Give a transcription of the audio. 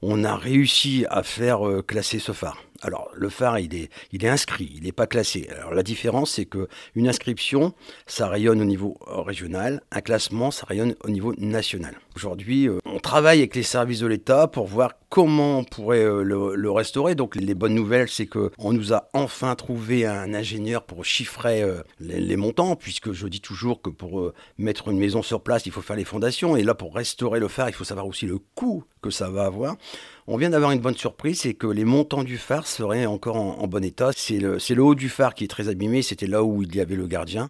On a réussi à faire, classer ce phare. Alors le phare, il est inscrit, il n'est pas classé. Alors la différence, c'est qu'une inscription, ça rayonne au niveau, régional, un classement, ça rayonne au niveau national. Aujourd'hui, on travaille avec les services de l'État pour voir comment on pourrait, le restaurer. Donc les bonnes nouvelles, c'est qu'on nous a enfin trouvé un ingénieur pour chiffrer, les montants, puisque je dis toujours que pour, mettre une maison sur place, il faut faire les fondations et là pour restaurer le phare, il faut savoir aussi le coût que ça va avoir. On vient d'avoir une bonne surprise, c'est que les montants du phare seraient encore en bon état. C'est le haut du phare qui est très abîmé, c'était là où il y avait le gardien.